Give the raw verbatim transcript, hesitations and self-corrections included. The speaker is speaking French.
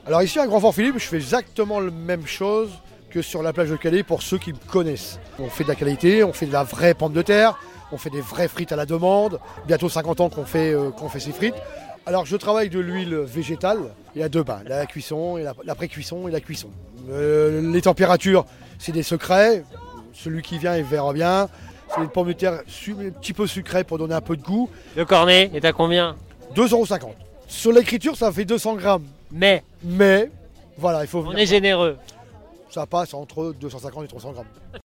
Alors ici à Grand Fort Philippe, je fais exactement la même chose que sur la plage de Calais pour ceux qui me connaissent. On fait de la qualité, on fait de la vraie pomme de terre, on fait des vraies frites à la demande. Bientôt cinquante ans qu'on fait, euh, qu'on fait ces frites. Alors je travaille de l'huile végétale. Il y a deux bains, la cuisson, et la- l'après-cuisson et la cuisson. Euh, les températures, c'est des secrets. Celui qui vient, il verra bien. C'est une pomme de terre su- un petit peu sucrée pour donner un peu de goût. Le cornet est à combien? deux euros cinquante. Sur l'écriture, ça fait deux cents grammes. Mais Mais voilà, il faut on venir. est généreux. Ça passe entre deux cent cinquante et trois cents grammes.